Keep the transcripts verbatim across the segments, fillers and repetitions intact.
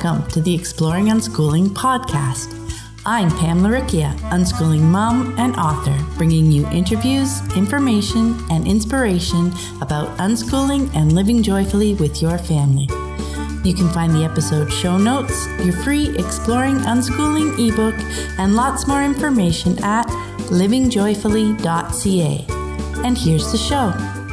Welcome to the Exploring Unschooling podcast. I'm Pam Laricchia, unschooling mom and author, bringing you interviews, information, and inspiration about unschooling and living joyfully with your family. You can find the episode show notes, your free Exploring Unschooling ebook, and lots more information at living joyfully dot c a. And here's the show.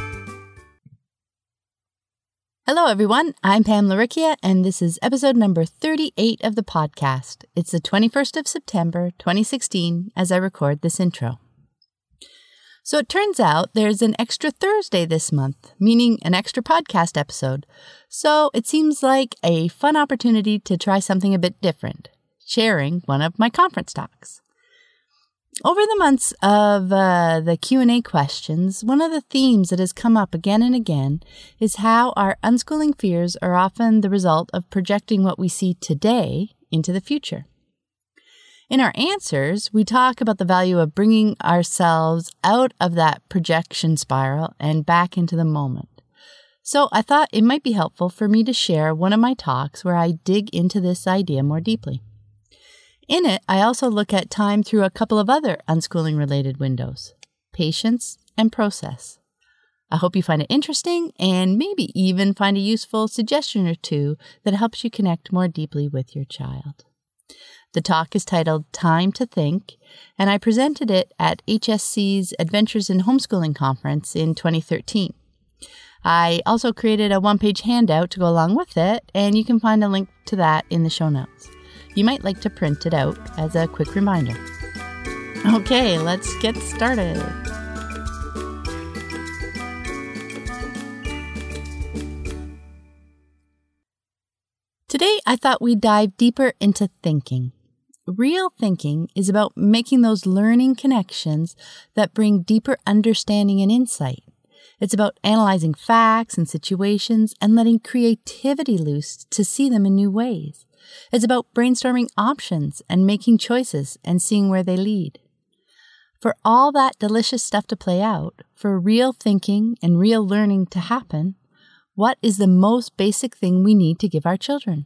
Hello, everyone. I'm Pam Laricchia, and this is episode number thirty-eight of the podcast. It's the twenty-first of September, twenty sixteen, as I record this intro. So it turns out there's an extra Thursday this month, meaning an extra podcast episode. So it seems like a fun opportunity to try something a bit different, sharing one of my conference talks. Over the months of uh, the Q and A questions, one of the themes that has come up again and again is how our unschooling fears are often the result of projecting what we see today into the future. In our answers, we talk about the value of bringing ourselves out of that projection spiral and back into the moment. So I thought it might be helpful for me to share one of my talks where I dig into this idea more deeply. In it, I also look at time through a couple of other unschooling-related windows, patience and process. I hope you find it interesting and maybe even find a useful suggestion or two that helps you connect more deeply with your child. The talk is titled Time to Think, and I presented it at H S C's Adventures in Homeschooling Conference in twenty thirteen. I also created a one-page handout to go along with it, and you can find a link to that in the show notes. You might like to print it out as a quick reminder. Okay, let's get started. Today, I thought we'd dive deeper into thinking. Real thinking is about making those learning connections that bring deeper understanding and insight. It's about analyzing facts and situations and letting creativity loose to see them in new ways. It's about brainstorming options and making choices and seeing where they lead. For all that delicious stuff to play out, for real thinking and real learning to happen, what is the most basic thing we need to give our children?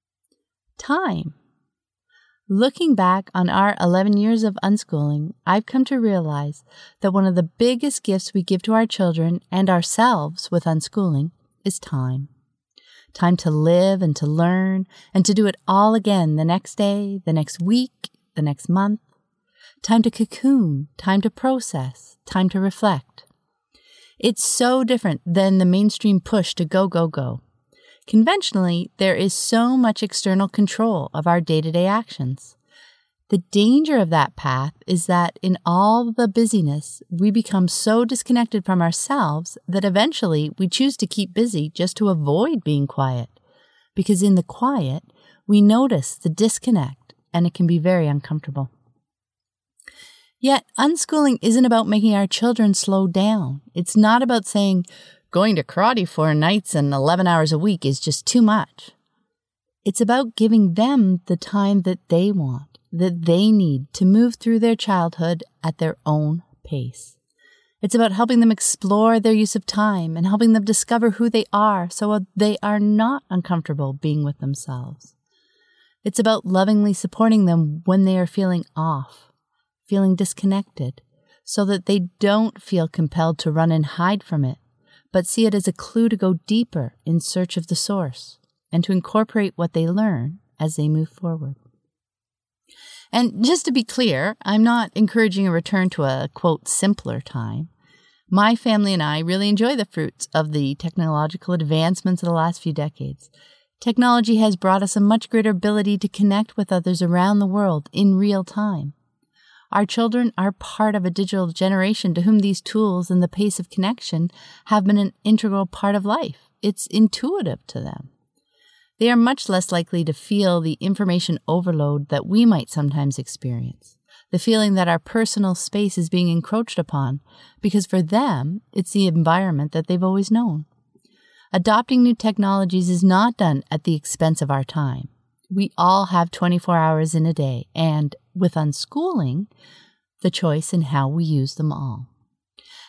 Time. Looking back on our eleven years of unschooling, I've come to realize that one of the biggest gifts we give to our children and ourselves with unschooling is time. Time to live and to learn and to do it all again the next day, the next week, the next month. Time to cocoon, time to process, time to reflect. It's so different than the mainstream push to go, go, go. Conventionally, there is so much external control of our day-to-day actions. The danger of that path is that in all the busyness, we become so disconnected from ourselves that eventually we choose to keep busy just to avoid being quiet. Because in the quiet, we notice the disconnect and it can be very uncomfortable. Yet, unschooling isn't about making our children slow down. It's not about saying, going to karate four nights and eleven hours a week is just too much. It's about giving them the time that they want, that they need to move through their childhood at their own pace. It's about helping them explore their use of time and helping them discover who they are so they are not uncomfortable being with themselves. It's about lovingly supporting them when they are feeling off, feeling disconnected, so that they don't feel compelled to run and hide from it, but see it as a clue to go deeper in search of the source and to incorporate what they learn as they move forward. And just to be clear, I'm not encouraging a return to a, quote, simpler time. My family and I really enjoy the fruits of the technological advancements of the last few decades. Technology has brought us a much greater ability to connect with others around the world in real time. Our children are part of a digital generation to whom these tools and the pace of connection have been an integral part of life. It's intuitive to them. They are much less likely to feel the information overload that we might sometimes experience, the feeling that our personal space is being encroached upon, because for them, it's the environment that they've always known. Adopting new technologies is not done at the expense of our time. We all have twenty-four hours in a day, and with unschooling, the choice in how we use them all.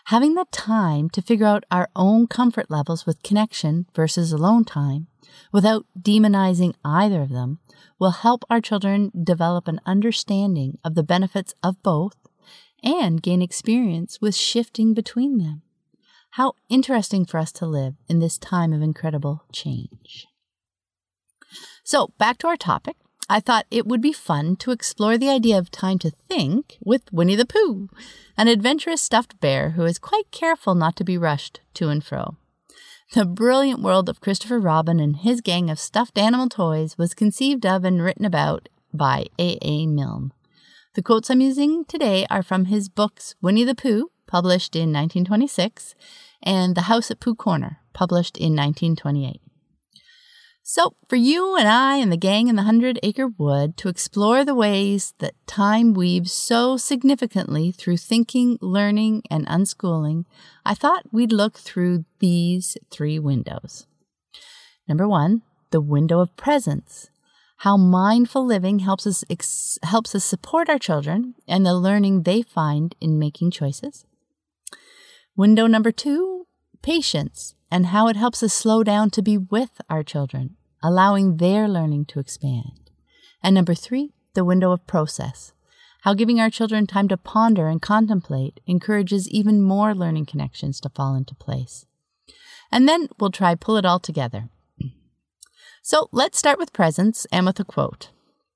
Having the time to figure out our own comfort levels with connection versus alone time, without demonizing either of them, will help our children develop an understanding of the benefits of both and gain experience with shifting between them. How interesting for us to live in this time of incredible change. So, back to our topic. I thought it would be fun to explore the idea of time to think with Winnie the Pooh, an adventurous stuffed bear who is quite careful not to be rushed to and fro. The brilliant world of Christopher Robin and his gang of stuffed animal toys was conceived of and written about by A A. Milne. The quotes I'm using today are from his books Winnie the Pooh, published in nineteen twenty-six, and The House at Pooh Corner, published in nineteen twenty-eight. So, for you and I and the gang in the Hundred Acre Wood to explore the ways that time weaves so significantly through thinking, learning, and unschooling, I thought we'd look through these three windows. Number one, the window of presence. How mindful living helps us ex- helps us support our children and the learning they find in making choices. Window number two, patience, and how it helps us slow down to be with our children, allowing their learning to expand. And number three, the window of process, how giving our children time to ponder and contemplate encourages even more learning connections to fall into place. And then we'll try pull it all together. So let's start with presence and with a quote.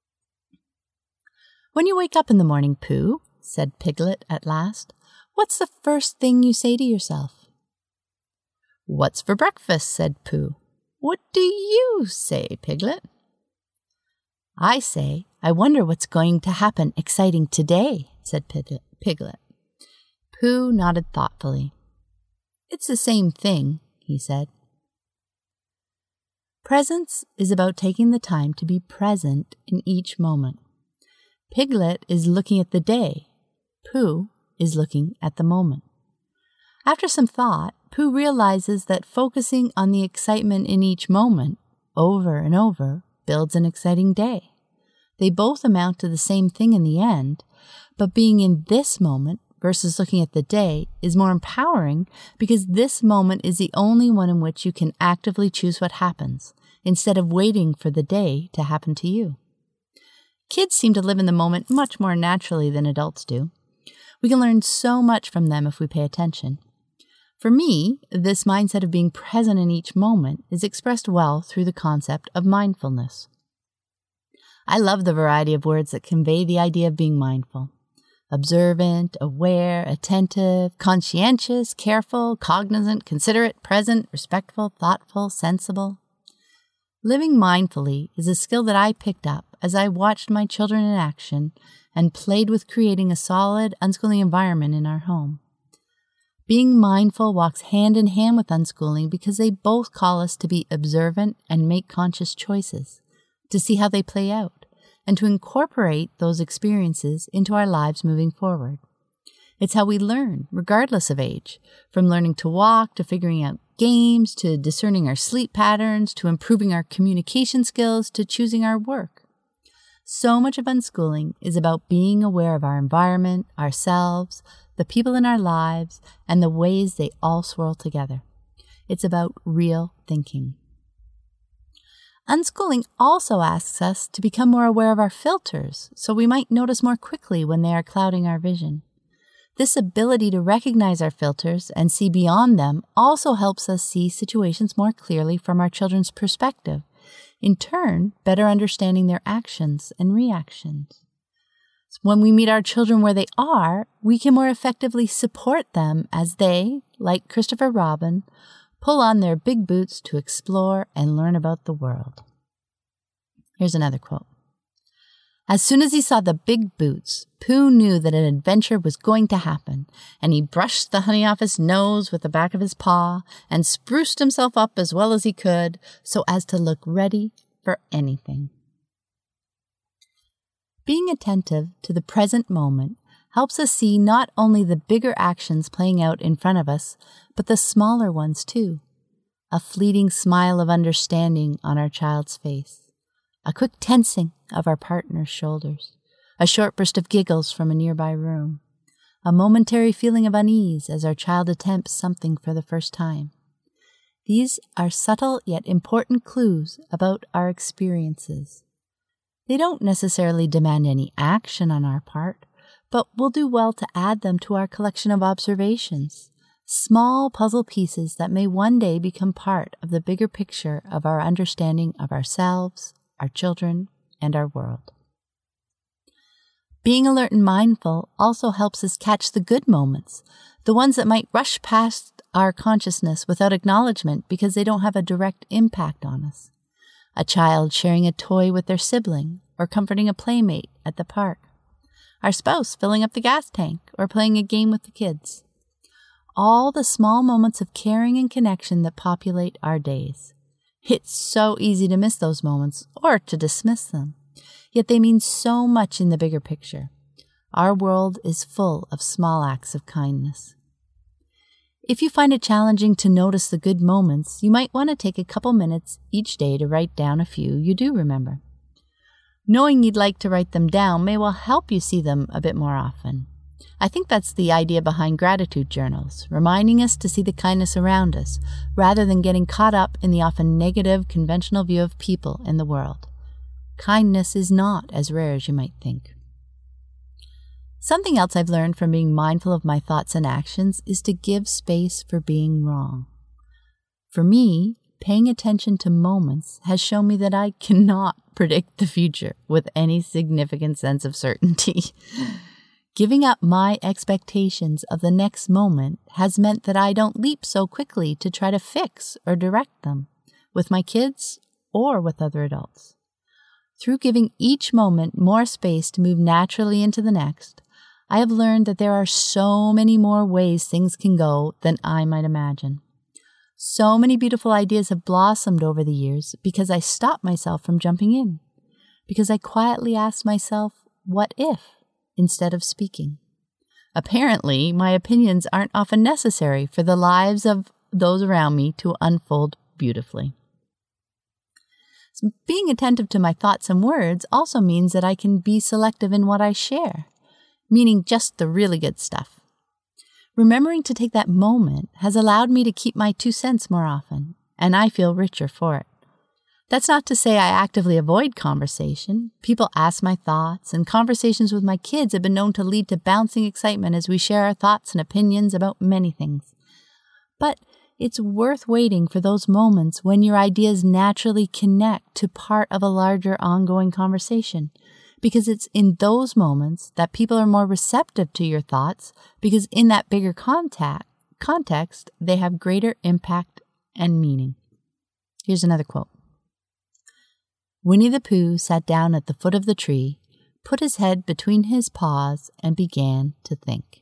"When you wake up in the morning, Pooh," said Piglet at last, "what's the first thing you say to yourself?" "What's for breakfast?" said Pooh. "What do you say, Piglet?" "I say, I wonder what's going to happen exciting today," said Piglet. Pooh nodded thoughtfully. "It's the same thing," he said. Presence is about taking the time to be present in each moment. Piglet is looking at the day. Pooh is looking at the moment. After some thought, Pooh realizes that focusing on the excitement in each moment, over and over, builds an exciting day. They both amount to the same thing in the end, but being in this moment versus looking at the day is more empowering because this moment is the only one in which you can actively choose what happens, instead of waiting for the day to happen to you. Kids seem to live in the moment much more naturally than adults do. We can learn so much from them if we pay attention. For me, this mindset of being present in each moment is expressed well through the concept of mindfulness. I love the variety of words that convey the idea of being mindful. Observant, aware, attentive, conscientious, careful, cognizant, considerate, present, respectful, thoughtful, sensible. Living mindfully is a skill that I picked up as I watched my children in action and played with creating a solid unschooling environment in our home. Being mindful walks hand in hand with unschooling because they both call us to be observant and make conscious choices, to see how they play out, and to incorporate those experiences into our lives moving forward. It's how we learn, regardless of age, from learning to walk, to figuring out games, to discerning our sleep patterns, to improving our communication skills, to choosing our work. So much of unschooling is about being aware of our environment, ourselves, the people in our lives, and the ways they all swirl together. It's about real thinking. Unschooling also asks us to become more aware of our filters, so we might notice more quickly when they are clouding our vision. This ability to recognize our filters and see beyond them also helps us see situations more clearly from our children's perspective, in turn, better understanding their actions and reactions. When we meet our children where they are, we can more effectively support them as they, like Christopher Robin, pull on their big boots to explore and learn about the world. Here's another quote. As soon as he saw the big boots, Pooh knew that an adventure was going to happen, and he brushed the honey off his nose with the back of his paw and spruced himself up as well as he could so as to look ready for anything. Being attentive to the present moment helps us see not only the bigger actions playing out in front of us, but the smaller ones too. A fleeting smile of understanding on our child's face, a quick tensing of our partner's shoulders, a short burst of giggles from a nearby room, a momentary feeling of unease as our child attempts something for the first time. These are subtle yet important clues about our experiences. They don't necessarily demand any action on our part, but we'll do well to add them to our collection of observations, small puzzle pieces that may one day become part of the bigger picture of our understanding of ourselves, our children, and our world. Being alert and mindful also helps us catch the good moments, the ones that might rush past our consciousness without acknowledgement because they don't have a direct impact on us. A child sharing a toy with their sibling or comforting a playmate at the park. Our spouse filling up the gas tank or playing a game with the kids. All the small moments of caring and connection that populate our days. It's so easy to miss those moments or to dismiss them, yet they mean so much in the bigger picture. Our world is full of small acts of kindness. If you find it challenging to notice the good moments, you might want to take a couple minutes each day to write down a few you do remember. Knowing you'd like to write them down may well help you see them a bit more often. I think that's the idea behind gratitude journals, reminding us to see the kindness around us, rather than getting caught up in the often negative, conventional view of people in the world. Kindness is not as rare as you might think. Something else I've learned from being mindful of my thoughts and actions is to give space for being wrong. For me, paying attention to moments has shown me that I cannot predict the future with any significant sense of certainty. Giving up my expectations of the next moment has meant that I don't leap so quickly to try to fix or direct them, with my kids or with other adults. Through giving each moment more space to move naturally into the next, I have learned that there are so many more ways things can go than I might imagine. So many beautiful ideas have blossomed over the years because I stopped myself from jumping in, because I quietly asked myself, what if, instead of speaking? Apparently, my opinions aren't often necessary for the lives of those around me to unfold beautifully. So being attentive to my thoughts and words also means that I can be selective in what I share, meaning just the really good stuff. Remembering to take that moment has allowed me to keep my two cents more often, and I feel richer for it. That's not to say I actively avoid conversation. People ask my thoughts, and conversations with my kids have been known to lead to bouncing excitement as we share our thoughts and opinions about many things. But it's worth waiting for those moments when your ideas naturally connect to part of a larger ongoing conversation, because it's in those moments that people are more receptive to your thoughts, because in that bigger contact, context, they have greater impact and meaning. Here's another quote. Winnie the Pooh sat down at the foot of the tree, put his head between his paws, and began to think.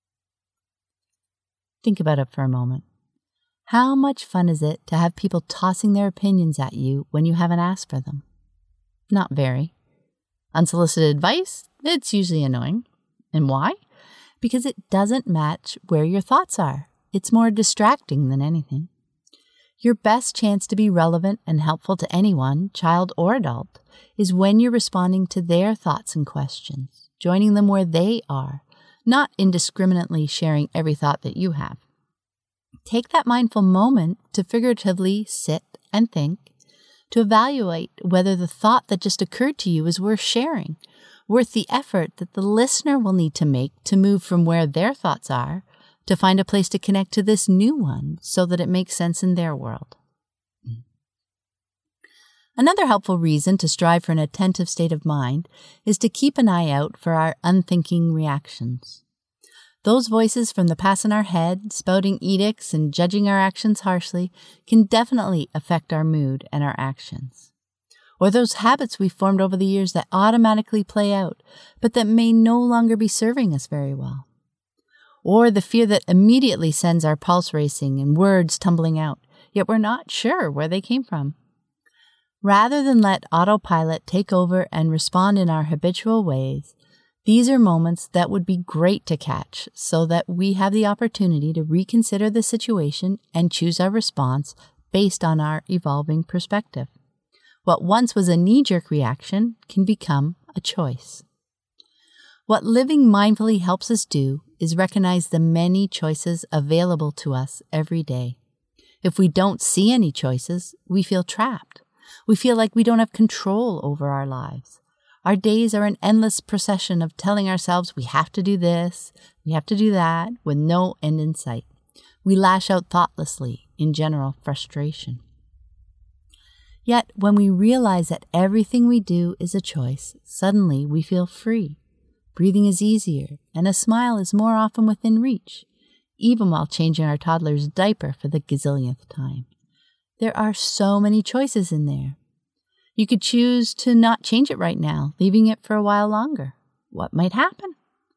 Think about it for a moment. How much fun is it to have people tossing their opinions at you when you haven't asked for them? Not very. Unsolicited advice? It's usually annoying. And why? Because it doesn't match where your thoughts are. It's more distracting than anything. Your best chance to be relevant and helpful to anyone, child or adult, is when you're responding to their thoughts and questions, joining them where they are, not indiscriminately sharing every thought that you have. Take that mindful moment to figuratively sit and think, to evaluate whether the thought that just occurred to you is worth sharing, worth the effort that the listener will need to make to move from where their thoughts are to find a place to connect to this new one so that it makes sense in their world. Another helpful reason to strive for an attentive state of mind is to keep an eye out for our unthinking reactions. Those voices from the past in our head, spouting edicts and judging our actions harshly, can definitely affect our mood and our actions. Or those habits we formed over the years that automatically play out, but that may no longer be serving us very well. Or the fear that immediately sends our pulse racing and words tumbling out, yet we're not sure where they came from. Rather than let autopilot take over and respond in our habitual ways, these are moments that would be great to catch so that we have the opportunity to reconsider the situation and choose our response based on our evolving perspective. What once was a knee-jerk reaction can become a choice. What living mindfully helps us do is recognize the many choices available to us every day. If we don't see any choices, we feel trapped. We feel like we don't have control over our lives. Our days are an endless procession of telling ourselves we have to do this, we have to do that, with no end in sight. We lash out thoughtlessly in general frustration. Yet, when we realize that everything we do is a choice, suddenly we feel free. Breathing is easier, and a smile is more often within reach, even while changing our toddler's diaper for the gazillionth time. There are so many choices in there. You could choose to not change it right now, leaving it for a while longer. What might happen?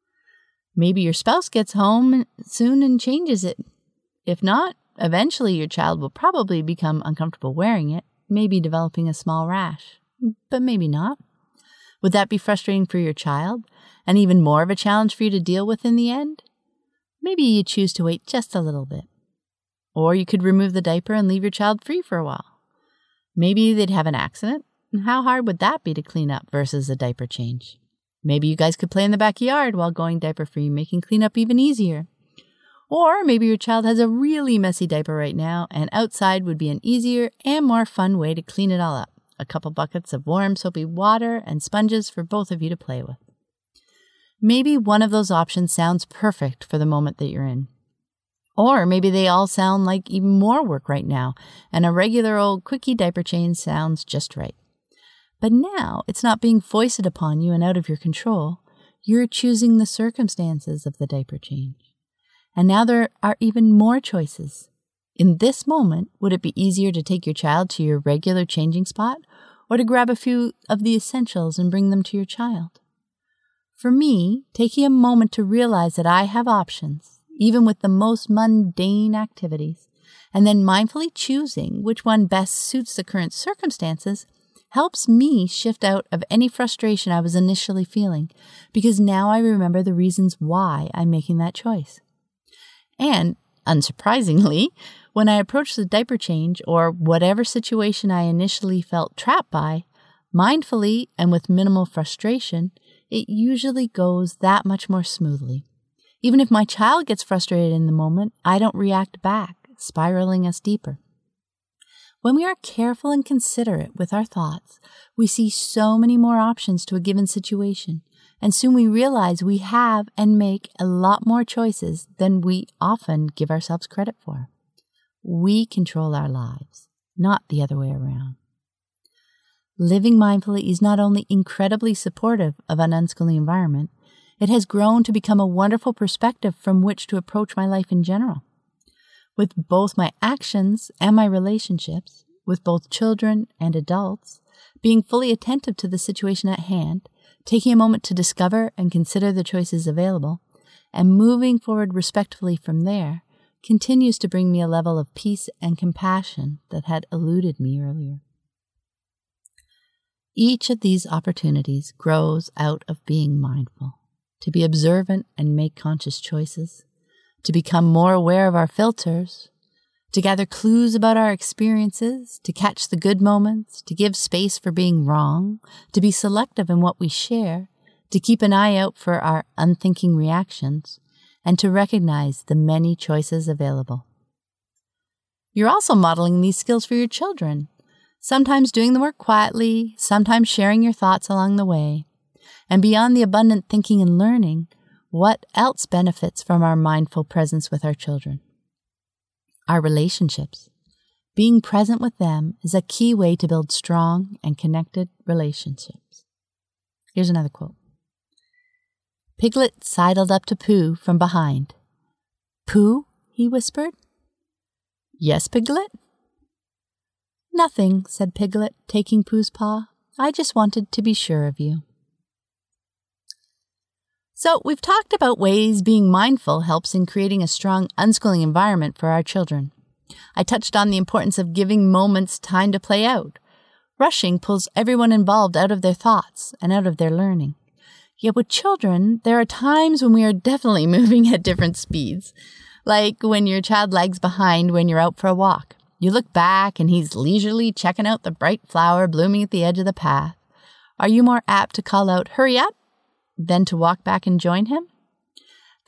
Maybe your spouse gets home soon and changes it. If not, eventually your child will probably become uncomfortable wearing it, maybe developing a small rash, but maybe not. Would that be frustrating for your child, and even more of a challenge for you to deal with in the end? Maybe you choose to wait just a little bit. Or you could remove the diaper and leave your child free for a while. Maybe they'd have an accident. And how hard would that be to clean up versus a diaper change? Maybe you guys could play in the backyard while going diaper-free, making cleanup even easier. Or maybe your child has a really messy diaper right now, and outside would be an easier and more fun way to clean it all up. A couple buckets of warm, soapy water and sponges for both of you to play with. Maybe one of those options sounds perfect for the moment that you're in. Or maybe they all sound like even more work right now, and a regular old quickie diaper change sounds just right. But now it's not being foisted upon you and out of your control. You're choosing the circumstances of the diaper change. And now there are even more choices. In this moment, would it be easier to take your child to your regular changing spot, or to grab a few of the essentials and bring them to your child? For me, taking a moment to realize that I have options, even with the most mundane activities, and then mindfully choosing which one best suits the current circumstances, helps me shift out of any frustration I was initially feeling, because now I remember the reasons why I'm making that choice. And, unsurprisingly, when I approach the diaper change or whatever situation I initially felt trapped by, mindfully and with minimal frustration, it usually goes that much more smoothly. Even if my child gets frustrated in the moment, I don't react back, spiraling us deeper. When we are careful and considerate with our thoughts, we see so many more options to a given situation, and soon we realize we have and make a lot more choices than we often give ourselves credit for. We control our lives, not the other way around. Living mindfully is not only incredibly supportive of an unschooling environment, it has grown to become a wonderful perspective from which to approach my life in general. With both my actions and my relationships, with both children and adults, being fully attentive to the situation at hand, taking a moment to discover and consider the choices available, and moving forward respectfully from there, continues to bring me a level of peace and compassion that had eluded me earlier. Each of these opportunities grows out of being mindful, to be observant and make conscious choices, to become more aware of our filters, to gather clues about our experiences, to catch the good moments, to give space for being wrong, to be selective in what we share, to keep an eye out for our unthinking reactions, and to recognize the many choices available. You're also modeling these skills for your children, sometimes doing the work quietly, sometimes sharing your thoughts along the way. And beyond the abundant thinking and learning, what else benefits from our mindful presence with our children? Our relationships. Being present with them is a key way to build strong and connected relationships. Here's another quote. Piglet sidled up to Pooh from behind. "Pooh?" he whispered. "Yes, Piglet?" "Nothing," said Piglet, taking Pooh's paw. "I just wanted to be sure of you." So we've talked about ways being mindful helps in creating a strong unschooling environment for our children. I touched on the importance of giving moments time to play out. Rushing pulls everyone involved out of their thoughts and out of their learning. Yet with children, there are times when we are definitely moving at different speeds. Like when your child lags behind when you're out for a walk. You look back and he's leisurely checking out the bright flower blooming at the edge of the path. Are you more apt to call out, "Hurry up," than to walk back and join him?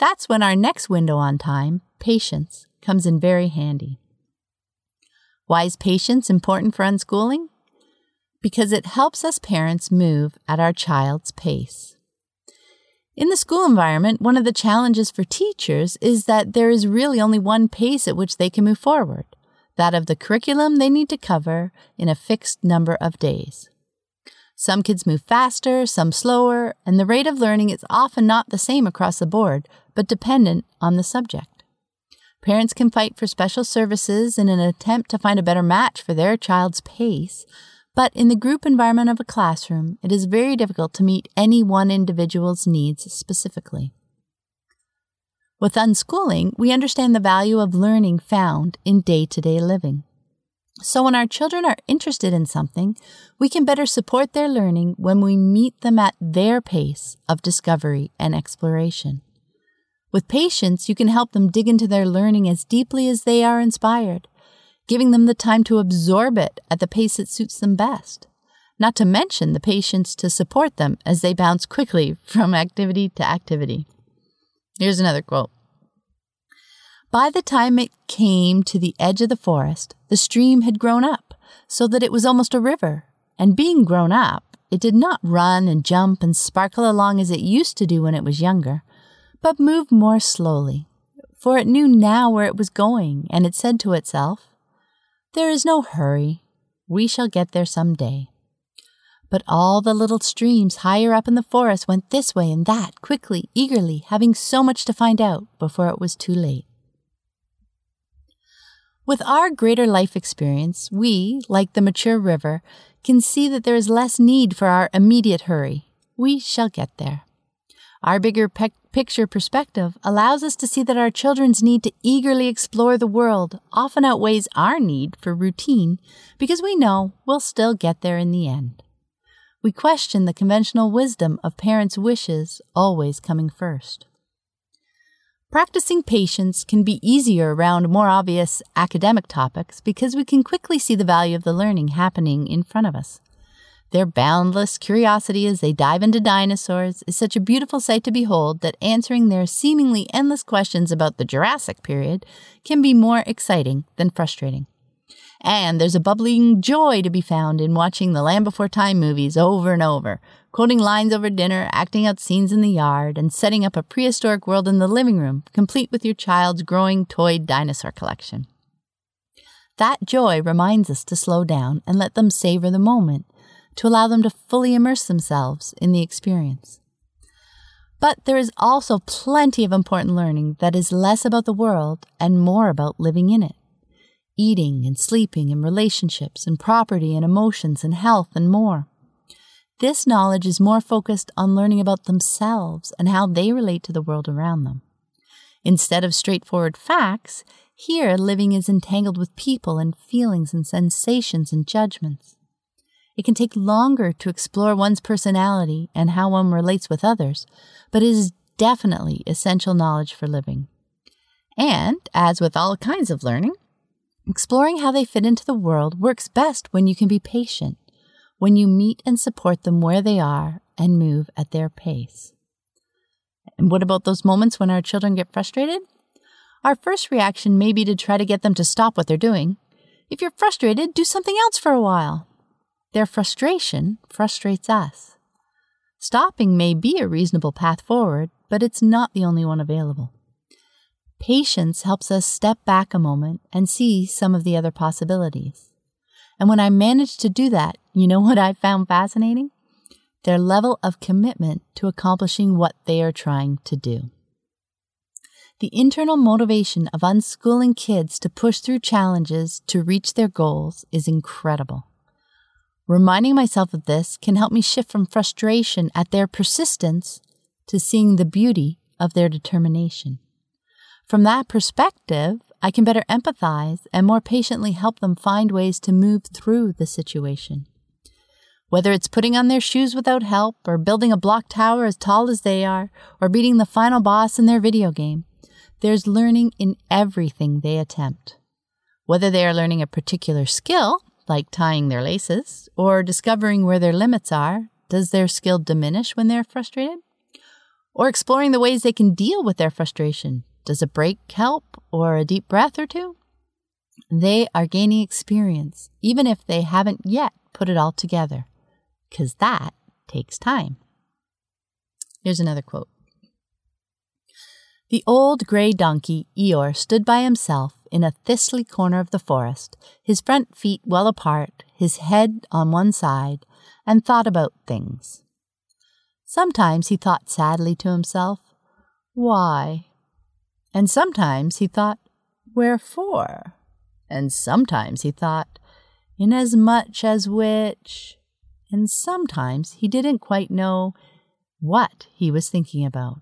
That's when our next window on time, patience, comes in very handy. Why is patience important for unschooling? Because it helps us parents move at our child's pace. In the school environment, one of the challenges for teachers is that there is really only one pace at which they can move forward, that of the curriculum they need to cover in a fixed number of days. Some kids move faster, some slower, and the rate of learning is often not the same across the board, but dependent on the subject. Parents can fight for special services in an attempt to find a better match for their child's pace, but in the group environment of a classroom, it is very difficult to meet any one individual's needs specifically. With unschooling, we understand the value of learning found in day-to-day living. So when our children are interested in something, we can better support their learning when we meet them at their pace of discovery and exploration. With patience, you can help them dig into their learning as deeply as they are inspired, giving them the time to absorb it at the pace that suits them best, not to mention the patience to support them as they bounce quickly from activity to activity. Here's another quote. By the time it came to the edge of the forest, the stream had grown up, so that it was almost a river, and being grown up, it did not run and jump and sparkle along as it used to do when it was younger, but moved more slowly, for it knew now where it was going, and it said to itself, "There is no hurry. We shall get there some day." But all the little streams higher up in the forest went this way and that, quickly, eagerly, having so much to find out before it was too late. With our greater life experience, we, like the mature river, can see that there is less need for our immediate hurry. We shall get there. Our bigger pe- picture perspective allows us to see that our children's need to eagerly explore the world often outweighs our need for routine because we know we'll still get there in the end. We question the conventional wisdom of parents' wishes always coming first. Practicing patience can be easier around more obvious academic topics because we can quickly see the value of the learning happening in front of us. Their boundless curiosity as they dive into dinosaurs is such a beautiful sight to behold that answering their seemingly endless questions about the Jurassic period can be more exciting than frustrating. And there's a bubbling joy to be found in watching the Land Before Time movies over and over, quoting lines over dinner, acting out scenes in the yard, and setting up a prehistoric world in the living room, complete with your child's growing toy dinosaur collection. That joy reminds us to slow down and let them savor the moment, to allow them to fully immerse themselves in the experience. But there is also plenty of important learning that is less about the world and more about living in it. Eating and sleeping and relationships and property and emotions and health and more. This knowledge is more focused on learning about themselves and how they relate to the world around them. Instead of straightforward facts, here living is entangled with people and feelings and sensations and judgments. It can take longer to explore one's personality and how one relates with others, but it is definitely essential knowledge for living. And, as with all kinds of learning, exploring how they fit into the world works best when you can be patient, when you meet and support them where they are and move at their pace. And what about those moments when our children get frustrated? Our first reaction may be to try to get them to stop what they're doing. If you're frustrated, do something else for a while. Their frustration frustrates us. Stopping may be a reasonable path forward, but it's not the only one available. Patience helps us step back a moment and see some of the other possibilities. And when I managed to do that, you know what I found fascinating? Their level of commitment to accomplishing what they are trying to do. The internal motivation of unschooling kids to push through challenges to reach their goals is incredible. Reminding myself of this can help me shift from frustration at their persistence to seeing the beauty of their determination. From that perspective, I can better empathize and more patiently help them find ways to move through the situation. Whether it's putting on their shoes without help, or building a block tower as tall as they are, or beating the final boss in their video game, there's learning in everything they attempt. Whether they are learning a particular skill, like tying their laces, or discovering where their limits are, does their skill diminish when they're frustrated? or exploring the ways they can deal with their frustration. Does a break help, or a deep breath or two? They are gaining experience, even if they haven't yet put it all together, because that takes time. Here's another quote. The old gray donkey, Eeyore, stood by himself in a thistly corner of the forest, his front feet well apart, his head on one side, and thought about things. Sometimes he thought sadly to himself, "Why?" And sometimes he thought, "Wherefore?" And sometimes he thought, "Inasmuch as which?" And sometimes he didn't quite know what he was thinking about.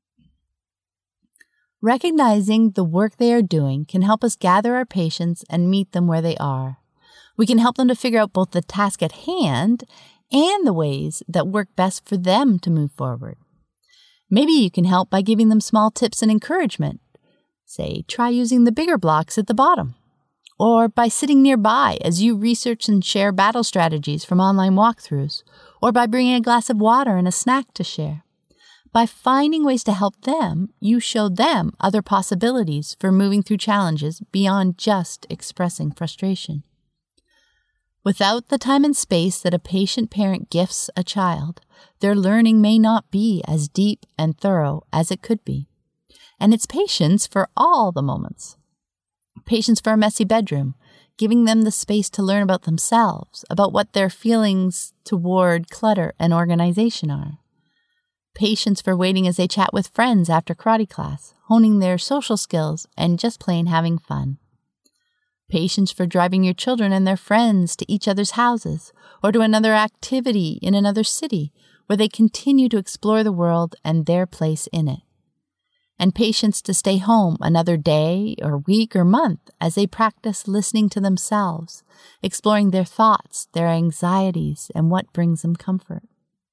Recognizing the work they are doing can help us gather our patients and meet them where they are. We can help them to figure out both the task at hand and the ways that work best for them to move forward. Maybe you can help by giving them small tips and encouragement. Say, try using the bigger blocks at the bottom. Or by sitting nearby as you research and share battle strategies from online walkthroughs. Or by bringing a glass of water and a snack to share. By finding ways to help them, you show them other possibilities for moving through challenges beyond just expressing frustration. Without the time and space that a patient parent gifts a child, their learning may not be as deep and thorough as it could be. And it's patience for all the moments. Patience for a messy bedroom, giving them the space to learn about themselves, about what their feelings toward clutter and organization are. Patience for waiting as they chat with friends after karate class, honing their social skills, and just plain having fun. Patience for driving your children and their friends to each other's houses or to another activity in another city where they continue to explore the world and their place in it. And patience to stay home another day or week or month as they practice listening to themselves, exploring their thoughts, their anxieties, and what brings them comfort.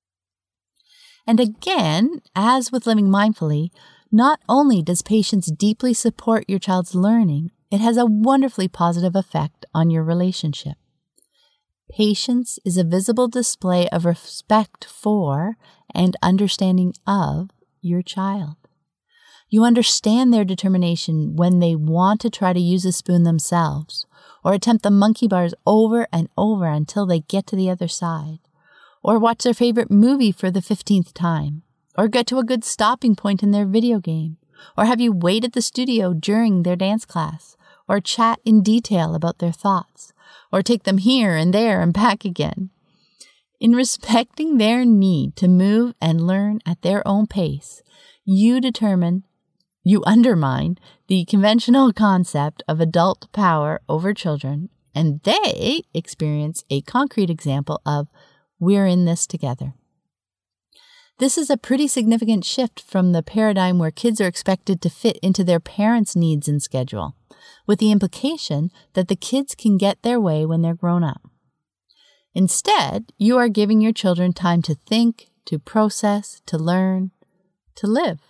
And again, as with living mindfully, not only does patience deeply support your child's learning, it has a wonderfully positive effect on your relationship. Patience is a visible display of respect for and understanding of your child. You understand their determination when they want to try to use a spoon themselves, or attempt the monkey bars over and over until they get to the other side, or watch their favorite movie for the fifteenth time, or get to a good stopping point in their video game, or have you wait at the studio during their dance class, or chat in detail about their thoughts, or take them here and there and back again. In respecting their need to move and learn at their own pace, you determine, you undermine the conventional concept of adult power over children, and they experience a concrete example of, we're in this together. This is a pretty significant shift from the paradigm where kids are expected to fit into their parents' needs and schedule, with the implication that the kids can get their way when they're grown up. Instead, you are giving your children time to think, to process, to learn, to live.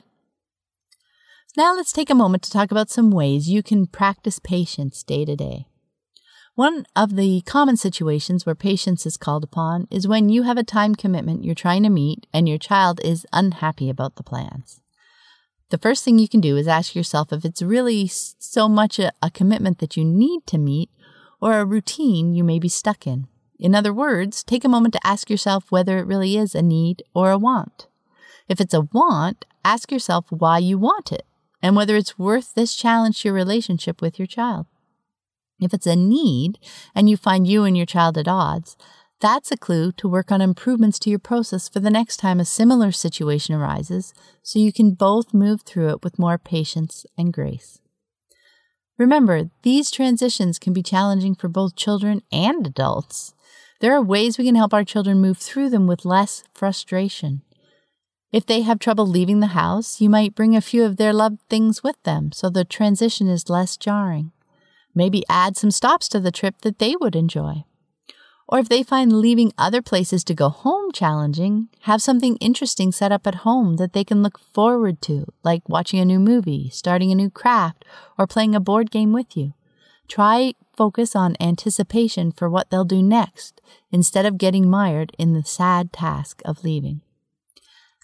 Now let's take a moment to talk about some ways you can practice patience day to day. One of the common situations where patience is called upon is when you have a time commitment you're trying to meet and your child is unhappy about the plans. The first thing you can do is ask yourself if it's really so much a, a commitment that you need to meet or a routine you may be stuck in. In other words, take a moment to ask yourself whether it really is a need or a want. If it's a want, ask yourself why you want it and whether it's worth this challenge to your relationship with your child. If it's a need and you find you and your child at odds, that's a clue to work on improvements to your process for the next time a similar situation arises so you can both move through it with more patience and grace. Remember, these transitions can be challenging for both children and adults. There are ways we can help our children move through them with less frustration. If they have trouble leaving the house, you might bring a few of their loved things with them so the transition is less jarring. Maybe add some stops to the trip that they would enjoy. Or if they find leaving other places to go home challenging, have something interesting set up at home that they can look forward to, like watching a new movie, starting a new craft, or playing a board game with you. Try focus on anticipation for what they'll do next, instead of getting mired in the sad task of leaving.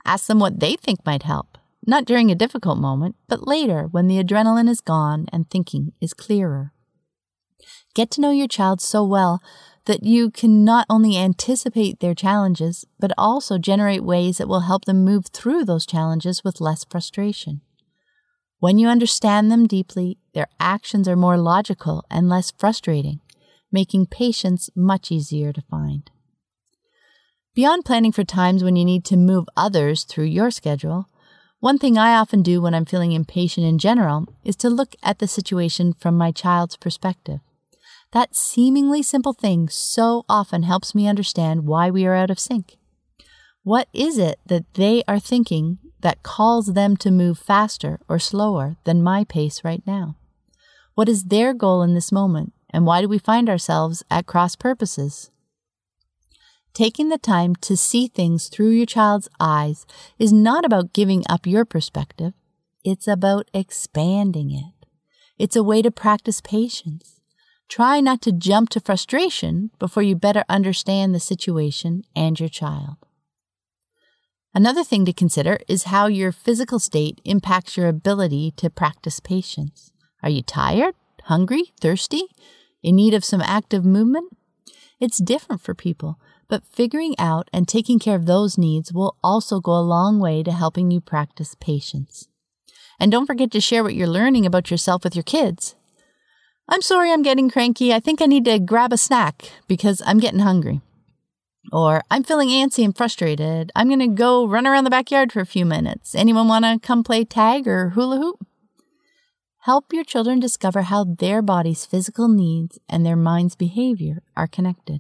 Ask them what they think might help, not during a difficult moment, but later when the adrenaline is gone and thinking is clearer. Get to know your child so well that you can not only anticipate their challenges, but also generate ways that will help them move through those challenges with less frustration. When you understand them deeply, their actions are more logical and less frustrating, making patience much easier to find. Beyond planning for times when you need to move others through your schedule, one thing I often do when I'm feeling impatient in general is to look at the situation from my child's perspective. That seemingly simple thing so often helps me understand why we are out of sync. What is it that they are thinking that calls them to move faster or slower than my pace right now? What is their goal in this moment, and why do we find ourselves at cross purposes? Taking the time to see things through your child's eyes is not about giving up your perspective. It's about expanding it. It's a way to practice patience. Try not to jump to frustration before you better understand the situation and your child. Another thing to consider is how your physical state impacts your ability to practice patience. Are you tired, hungry, thirsty, in need of some active movement? It's different for people, but figuring out and taking care of those needs will also go a long way to helping you practice patience. And don't forget to share what you're learning about yourself with your kids. I'm sorry I'm getting cranky. I think I need to grab a snack because I'm getting hungry. Or I'm feeling antsy and frustrated. I'm going to go run around the backyard for a few minutes. Anyone want to come play tag or hula hoop? Help your children discover how their body's physical needs and their mind's behavior are connected.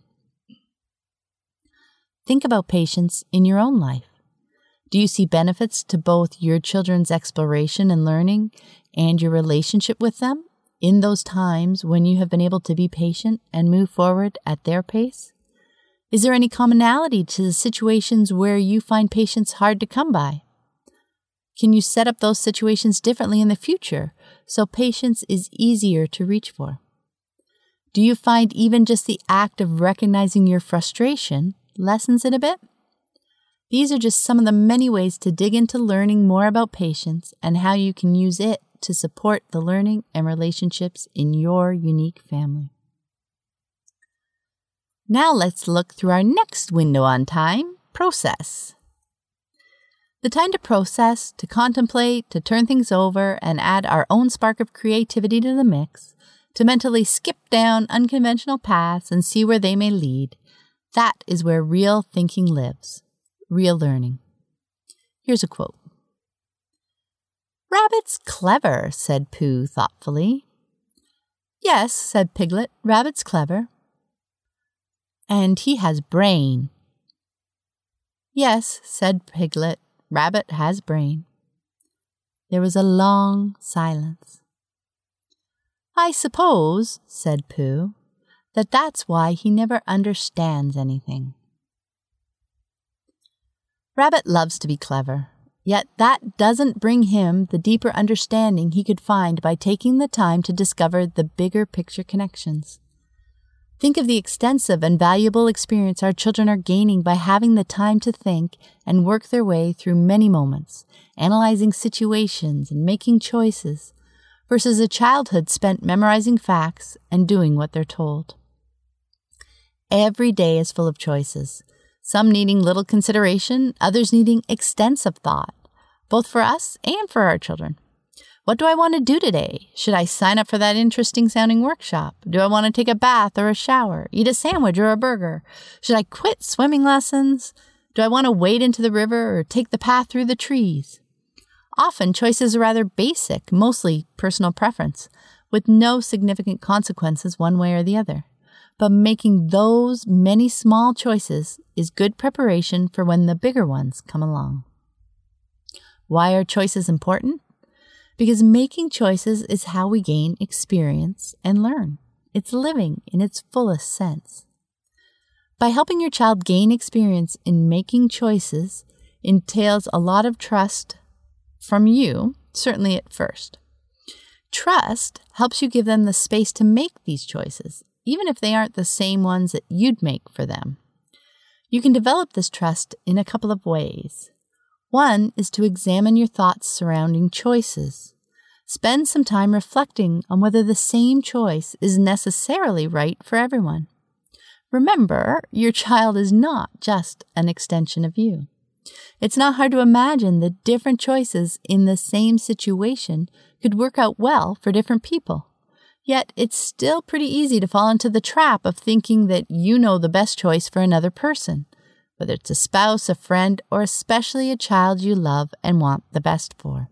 Think about patience in your own life. Do you see benefits to both your children's exploration and learning and your relationship with them in those times when you have been able to be patient and move forward at their pace? Is there any commonality to the situations where you find patience hard to come by? Can you set up those situations differently in the future so patience is easier to reach for? Do you find even just the act of recognizing your frustration lessens it a bit? These are just some of the many ways to dig into learning more about patience and how you can use it to support the learning and relationships in your unique family. Now let's look through our next window on time, process. The time to process, to contemplate, to turn things over, and add our own spark of creativity to the mix, to mentally skip down unconventional paths and see where they may lead. That is where real thinking lives, real learning. Here's a quote. "Rabbit's clever," said Pooh thoughtfully. "Yes," said Piglet, "Rabbit's clever." "And he has brain." "Yes," said Piglet, "Rabbit has brain." There was a long silence. "I suppose," said Pooh, "that that's why he never understands anything." Rabbit loves to be clever, yet that doesn't bring him the deeper understanding he could find by taking the time to discover the bigger picture connections. Think of the extensive and valuable experience our children are gaining by having the time to think and work their way through many moments, analyzing situations and making choices, versus a childhood spent memorizing facts and doing what they're told. Every day is full of choices, some needing little consideration, others needing extensive thought, both for us and for our children. What do I want to do today? Should I sign up for that interesting sounding workshop? Do I want to take a bath or a shower, eat a sandwich or a burger? Should I quit swimming lessons? Do I want to wade into the river or take the path through the trees? Often choices are rather basic, mostly personal preference, with no significant consequences one way or the other. But making those many small choices is good preparation for when the bigger ones come along. Why are choices important? Because making choices is how we gain experience and learn. It's living in its fullest sense. By helping your child gain experience in making choices entails a lot of trust from you, certainly at first. Trust helps you give them the space to make these choices, even if they aren't the same ones that you'd make for them. You can develop this trust in a couple of ways. One is to examine your thoughts surrounding choices. Spend some time reflecting on whether the same choice is necessarily right for everyone. Remember, your child is not just an extension of you. It's not hard to imagine that different choices in the same situation could work out well for different people. Yet it's still pretty easy to fall into the trap of thinking that you know the best choice for another person, whether it's a spouse, a friend, or especially a child you love and want the best for.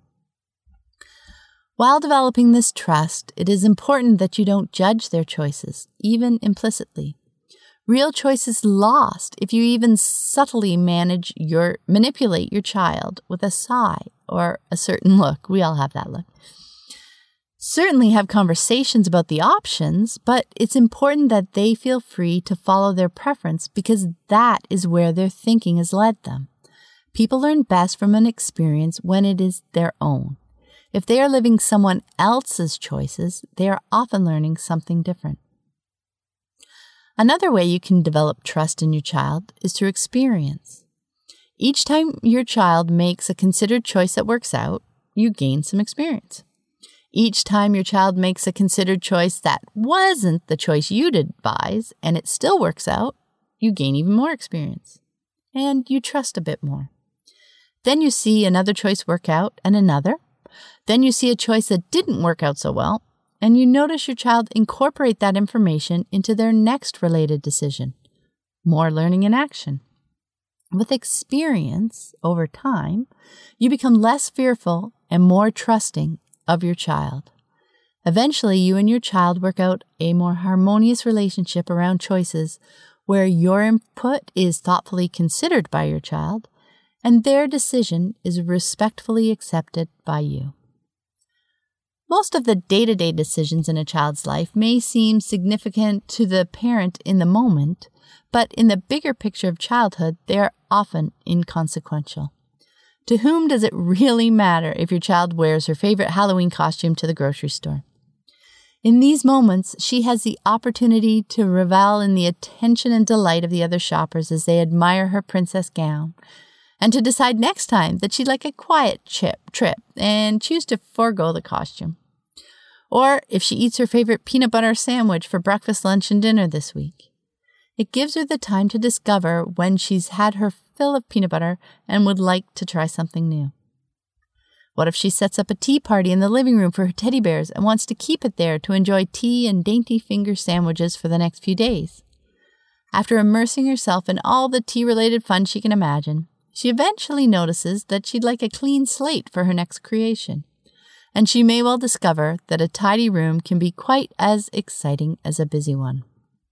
While developing this trust, it is important that you don't judge their choices, even implicitly. Real choice is lost if you even subtly manage your manipulate your child with a sigh or a certain look. We all have that look. Certainly have conversations about the options, but it's important that they feel free to follow their preference because that is where their thinking has led them. People learn best from an experience when it is their own. If they are living someone else's choices, they are often learning something different. Another way you can develop trust in your child is through experience. Each time your child makes a considered choice that works out, you gain some experience. Each time your child makes a considered choice that wasn't the choice you'd advise and it still works out, you gain even more experience. And you trust a bit more. Then you see another choice work out and another. Then you see a choice that didn't work out so well, and you notice your child incorporate that information into their next related decision. More learning in action. With experience over time, you become less fearful and more trusting of your child. Eventually, you and your child work out a more harmonious relationship around choices where your input is thoughtfully considered by your child and their decision is respectfully accepted by you. Most of the day-to-day decisions in a child's life may seem significant to the parent in the moment, but in the bigger picture of childhood, they are often inconsequential. To whom does it really matter if your child wears her favorite Halloween costume to the grocery store? In these moments, she has the opportunity to revel in the attention and delight of the other shoppers as they admire her princess gown, and to decide next time that she'd like a quiet chip, trip and choose to forego the costume. Or if she eats her favorite peanut butter sandwich for breakfast, lunch, and dinner this week. It gives her the time to discover when she's had her fill of peanut butter and would like to try something new. What if she sets up a tea party in the living room for her teddy bears and wants to keep it there to enjoy tea and dainty finger sandwiches for the next few days? After immersing herself in all the tea-related fun she can imagine, she eventually notices that she'd like a clean slate for her next creation. And she may well discover that a tidy room can be quite as exciting as a busy one.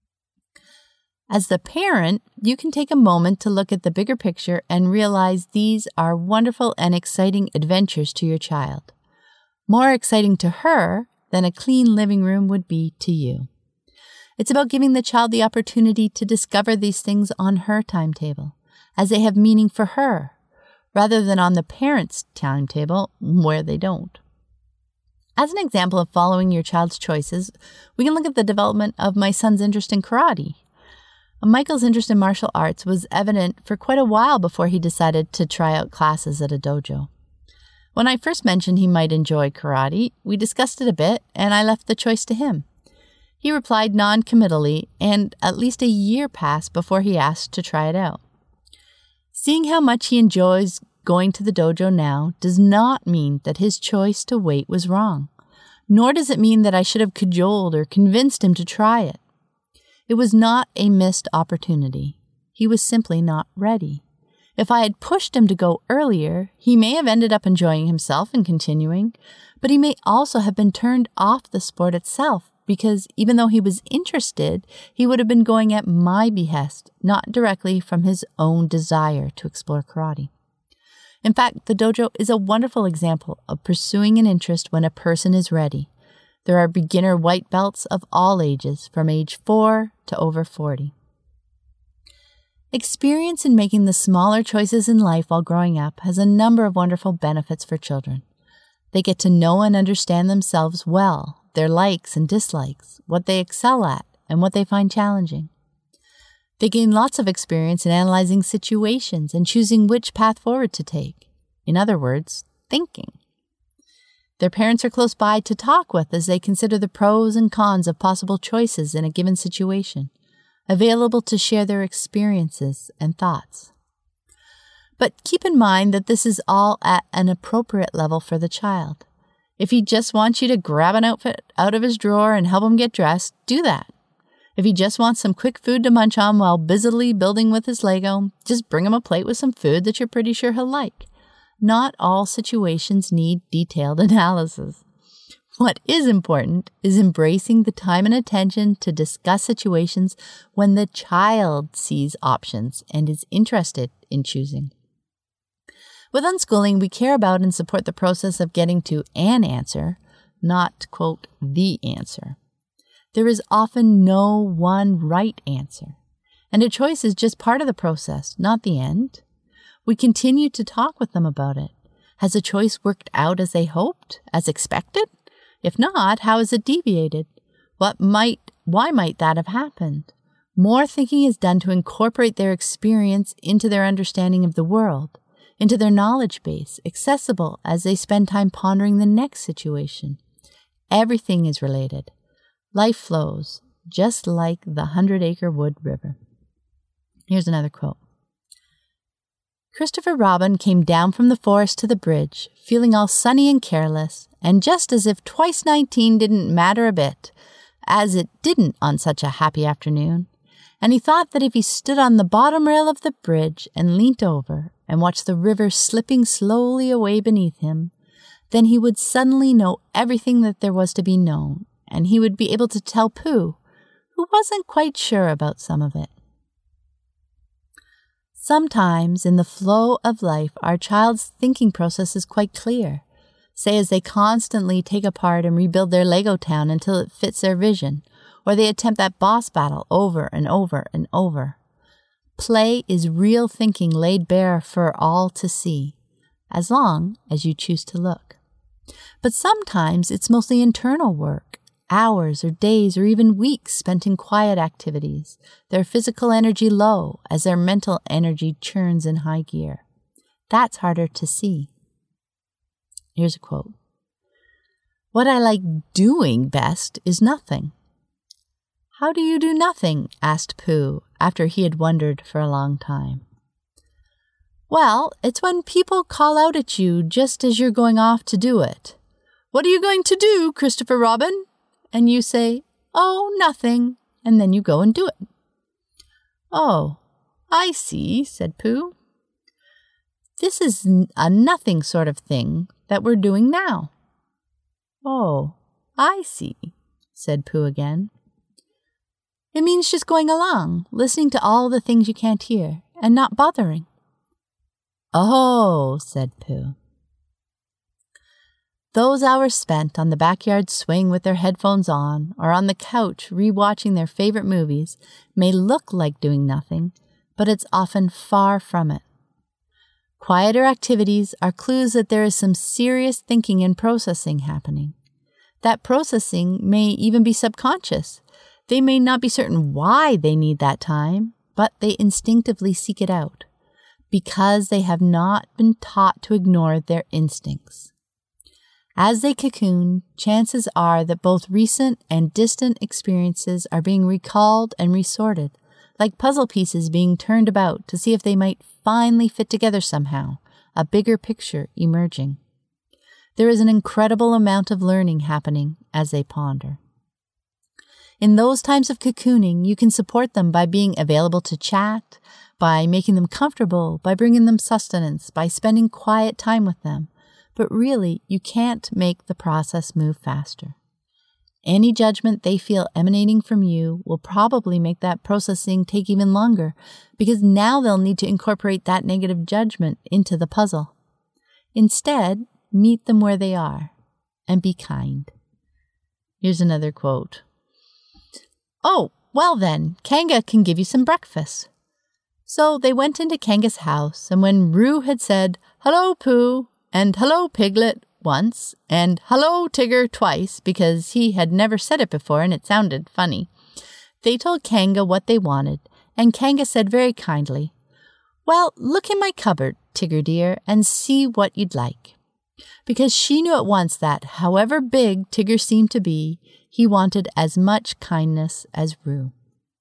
As the parent, you can take a moment to look at the bigger picture and realize these are wonderful and exciting adventures to your child. More exciting to her than a clean living room would be to you. It's about giving the child the opportunity to discover these things on her timetable, as they have meaning for her, rather than on the parent's timetable where they don't. As an example of following your child's choices, we can look at the development of my son's interest in karate. Michael's interest in martial arts was evident for quite a while before he decided to try out classes at a dojo. When I first mentioned he might enjoy karate, we discussed it a bit, and I left the choice to him. He replied non-committally, and at least a year passed before he asked to try it out. Seeing how much he enjoys going to the dojo now does not mean that his choice to wait was wrong, nor does it mean that I should have cajoled or convinced him to try it. It was not a missed opportunity. He was simply not ready. If I had pushed him to go earlier, he may have ended up enjoying himself and continuing, but he may also have been turned off the sport itself because even though he was interested, he would have been going at my behest, not directly from his own desire to explore karate. In fact, the dojo is a wonderful example of pursuing an interest when a person is ready. There are beginner white belts of all ages, from age four to over forty. Experience in making the smaller choices in life while growing up has a number of wonderful benefits for children. They get to know and understand themselves well, their likes and dislikes, what they excel at, and what they find challenging. They gain lots of experience in analyzing situations and choosing which path forward to take. In other words, thinking. Their parents are close by to talk with as they consider the pros and cons of possible choices in a given situation, available to share their experiences and thoughts. But keep in mind that this is all at an appropriate level for the child. If he just wants you to grab an outfit out of his drawer and help him get dressed, do that. If he just wants some quick food to munch on while busily building with his Lego, just bring him a plate with some food that you're pretty sure he'll like. Not all situations need detailed analysis. What is important is embracing the time and attention to discuss situations when the child sees options and is interested in choosing. With unschooling, we care about and support the process of getting to an answer, not, quote, the answer. There is often no one right answer, and a choice is just part of the process, not the end. We continue to talk with them about it. Has the choice worked out as they hoped, as expected? If not, how has it deviated? What might, why might that have happened? More thinking is done to incorporate their experience into their understanding of the world, into their knowledge base, accessible as they spend time pondering the next situation. Everything is related. Life flows, just like the Hundred-Acre Wood River. Here's another quote. Christopher Robin came down from the forest to the bridge, feeling all sunny and careless, and just as if twice nineteen didn't matter a bit, as it didn't on such a happy afternoon, and he thought that if he stood on the bottom rail of the bridge and leant over and watched the river slipping slowly away beneath him, then he would suddenly know everything that there was to be known, and he would be able to tell Pooh, who wasn't quite sure about some of it. Sometimes, in the flow of life, our child's thinking process is quite clear, say as they constantly take apart and rebuild their Lego town until it fits their vision, or they attempt that boss battle over and over and over. Play is real thinking laid bare for all to see, as long as you choose to look. But sometimes it's mostly internal work, hours or days or even weeks spent in quiet activities, their physical energy low as their mental energy churns in high gear. That's harder to see. Here's a quote. What I like doing best is nothing. How do you do nothing? Asked Pooh after he had wondered for a long time. Well, it's when people call out at you just as you're going off to do it. What are you going to do, Christopher Robin? And you say, oh, nothing, and then you go and do it. Oh, I see, said Pooh. This is a nothing sort of thing that we're doing now. Oh, I see, said Pooh again. It means just going along, listening to all the things you can't hear, and not bothering. Oh, said Pooh. Those hours spent on the backyard swing with their headphones on or on the couch rewatching their favorite movies may look like doing nothing, but it's often far from it. Quieter activities are clues that there is some serious thinking and processing happening. That processing may even be subconscious. They may not be certain why they need that time, but they instinctively seek it out because they have not been taught to ignore their instincts. As they cocoon, chances are that both recent and distant experiences are being recalled and resorted, like puzzle pieces being turned about to see if they might finally fit together somehow, a bigger picture emerging. There is an incredible amount of learning happening as they ponder. In those times of cocooning, you can support them by being available to chat, by making them comfortable, by bringing them sustenance, by spending quiet time with them. But really, you can't make the process move faster. Any judgment they feel emanating from you will probably make that processing take even longer because now they'll need to incorporate that negative judgment into the puzzle. Instead, meet them where they are and be kind. Here's another quote. Oh, well then, Kanga can give you some breakfast. So they went into Kanga's house, and when Roo had said, "Hello, Pooh," and "Hello, Piglet," once, and "Hello, Tigger," twice, because he had never said it before and it sounded funny, they told Kanga what they wanted, and Kanga said very kindly, "Well, look in my cupboard. Tigger dear, and see what you'd like. Because she knew at once that, however big Tigger seemed to be, he wanted as much kindness as Roo.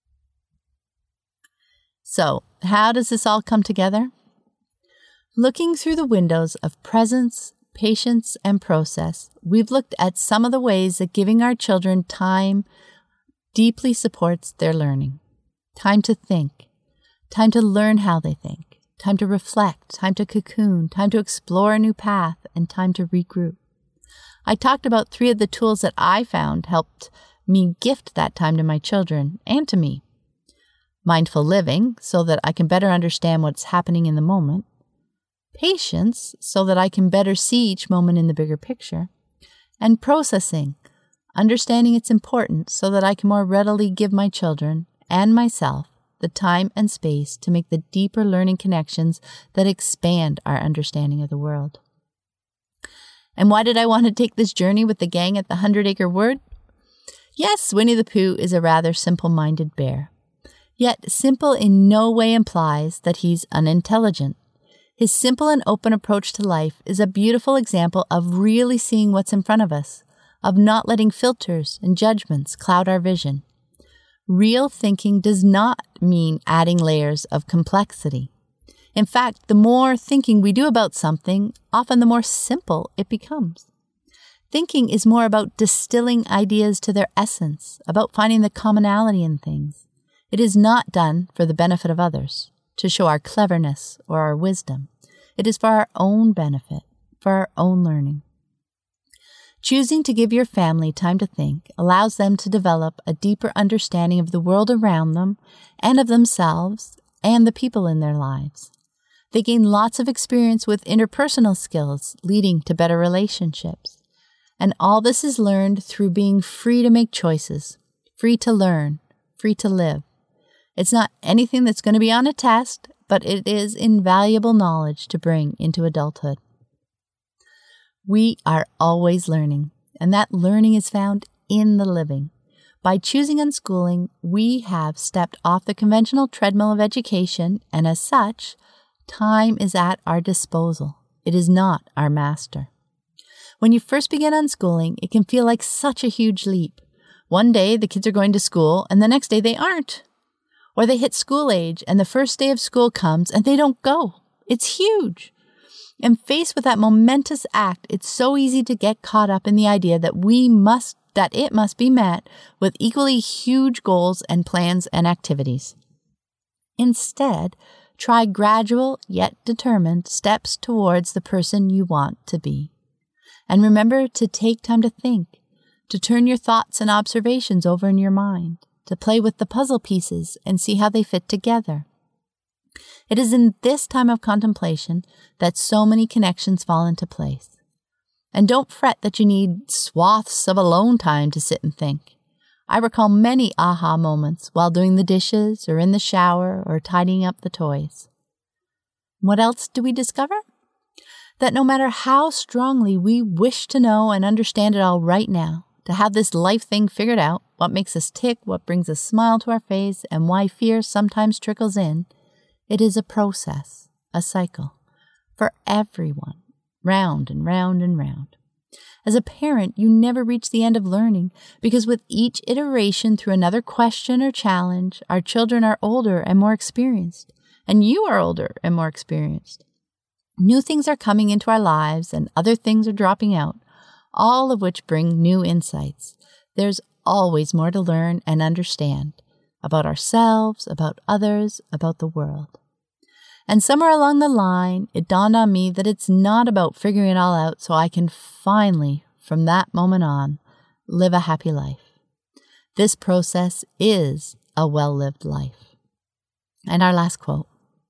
So, how does this all come together? Looking through the windows of presence, patience, and process, we've looked at some of the ways that giving our children time deeply supports their learning. Time to think, time to learn how they think, time to reflect, time to cocoon, time to explore a new path, and time to regroup. I talked about three of the tools that I found helped me gift that time to my children and to me. Mindful living, so that I can better understand what's happening in the moment. Patience, so that I can better see each moment in the bigger picture. And processing, understanding its importance so that I can more readily give my children and myself the time and space to make the deeper learning connections that expand our understanding of the world. And why did I want to take this journey with the gang at the Hundred Acre Wood? Yes, Winnie the Pooh is a rather simple-minded bear. Yet simple in no way implies that he's unintelligent. His simple and open approach to life is a beautiful example of really seeing what's in front of us, of not letting filters and judgments cloud our vision. Real thinking does not mean adding layers of complexity. In fact, the more thinking we do about something, often the more simple it becomes. Thinking is more about distilling ideas to their essence, about finding the commonality in things. It is not done for the benefit of others, to show our cleverness or our wisdom. It is for our own benefit, for our own learning. Choosing to give your family time to think allows them to develop a deeper understanding of the world around them and of themselves and the people in their lives. They gain lots of experience with interpersonal skills, leading to better relationships. And all this is learned through being free to make choices, free to learn, free to live. It's not anything that's going to be on a test, but it is invaluable knowledge to bring into adulthood. We are always learning, and that learning is found in the living. By choosing unschooling, we have stepped off the conventional treadmill of education, and as such, time is at our disposal. It is not our master. When you first begin unschooling, it can feel like such a huge leap. One day the kids are going to school, and the next day they aren't. Or they hit school age, and the first day of school comes, and they don't go. It's huge. And faced with that momentous act, it's so easy to get caught up in the idea that we must, that it must be met with equally huge goals and plans and activities. Instead, try gradual yet determined steps towards the person you want to be. And remember to take time to think, to turn your thoughts and observations over in your mind, to play with the puzzle pieces and see how they fit together. It is in this time of contemplation that so many connections fall into place. And don't fret that you need swaths of alone time to sit and think. I recall many aha moments while doing the dishes or in the shower or tidying up the toys. What else do we discover? That no matter how strongly we wish to know and understand it all right now, to have this life thing figured out, what makes us tick, what brings a smile to our face, and why fear sometimes trickles in, it is a process, a cycle, for everyone, round and round and round. As a parent, you never reach the end of learning, because with each iteration through another question or challenge, our children are older and more experienced, and you are older and more experienced. New things are coming into our lives, and other things are dropping out, all of which bring new insights. There's always more to learn and understand about ourselves, about others, about the world. And somewhere along the line, it dawned on me that it's not about figuring it all out so I can finally, from that moment on, live a happy life. This process is a well-lived life. And our last quote.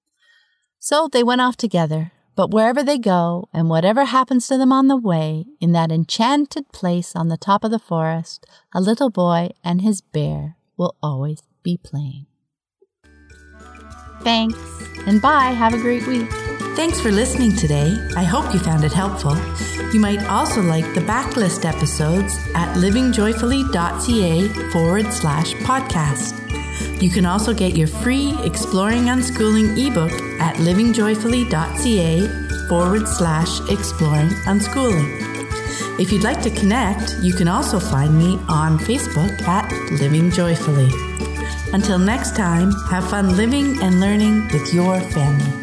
So they went off together, but wherever they go and whatever happens to them on the way, in that enchanted place on the top of the forest, a little boy and his bear will always be playing. Thanks, and bye. Have a great week. Thanks for listening today. I hope you found it helpful. You might also like the backlist episodes at livingjoyfully.ca forward slash podcast. You can also get your free Exploring Unschooling ebook at livingjoyfully.ca forward slash exploring unschooling. If you'd like to connect, you can also find me on Facebook at Living Joyfully. Until next time, have fun living and learning with your family.